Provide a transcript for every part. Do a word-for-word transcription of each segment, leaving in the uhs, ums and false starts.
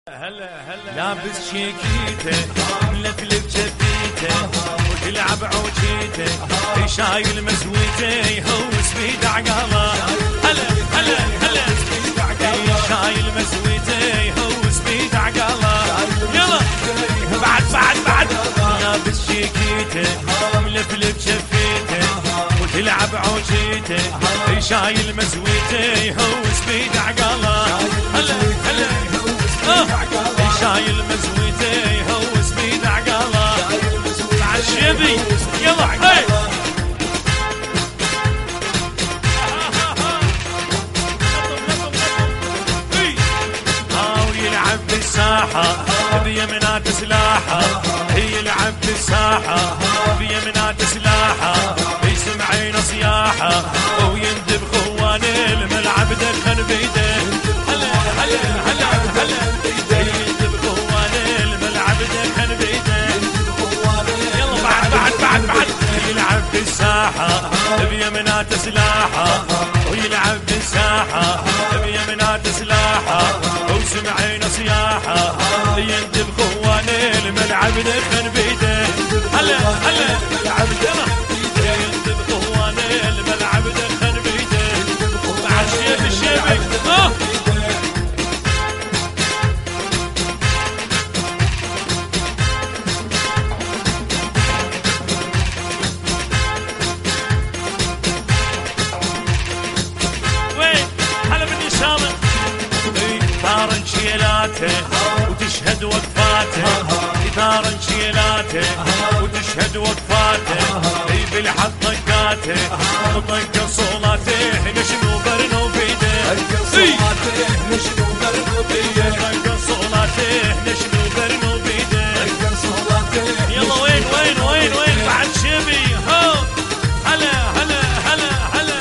هلا هلا لابس شيكيته ملفلف جديته وتلعب عوجيته شايل مسويته يهوس بيد عقاله. هلا هلا هلا شايل مسويته يهوس بيد عقاله. يلا بعد بعد بعد لابس شيكيته ملفلف شفيته وتلعب عوجيته شايل مسويته يهوس بيد عقاله. هلا هلا شايل مزويته يهوس بيد عقاله. عالشيبي يلا هاي هاو يلعب بالساحة بيمنات سلاحة. يلعب بالساحة بيمنات سلاحة. يسمعين صياحة ويندب خوان الملعب دخن بيده. هلا هلا هلا هلا يلعب بالساحة بيمنات سلاحة. ويلعب بالساحة بيمنات سلاحة. وسمعين صياحة يندب خوان الملعب دخن بيده. هلا هلا يلعب يندب خوان الملعب دخن بيده. مع الشيب الشيبي اه وتشهد وقفاته. إثار انشيلاته وتشهد وقفاته. بالحظ طقاته وطق صولاته. نشنو برنو بيده. نشنو برنو بيده. طق صولاته نشنو برنو بيده. يلا وين وين وين وين بعد شبي هو. هلا هلا هلا هلا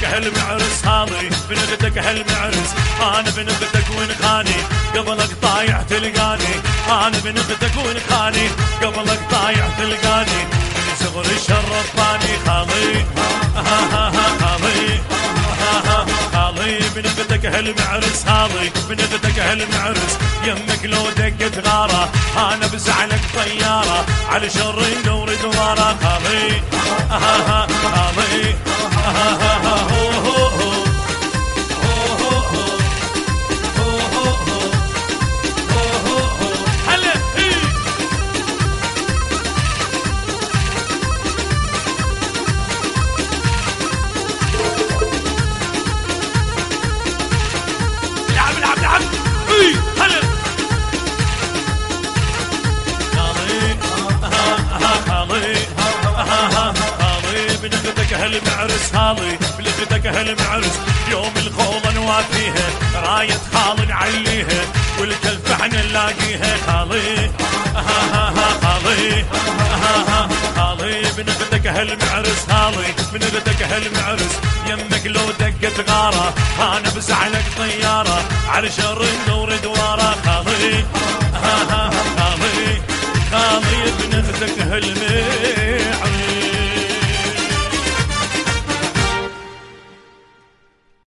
بنختك هالمعرس هالي بنختك هالمعرس انا بنختك وانخاني قبلك طايح تلقاني انا بنختك وانخاني قبلك طايح تلقاني من صغر الشرفاني خالي خالي خالي بنختك هالمعرس هالي بنختك هالمعرس يمك لو دقت غاره انا بزعلك طياره على شر النور دواره خالي خالي بنختك هالمعرس هالي بنختك هالمعرس يوم الخوضة نوافيها راية خال نعليها والكلفة احنا نلاقيها خالي خالي خالي بنختك هالمعرس هالي بنختك هالمعرس يمك لو دقت غارة انا بزعلك طيارة على شر النور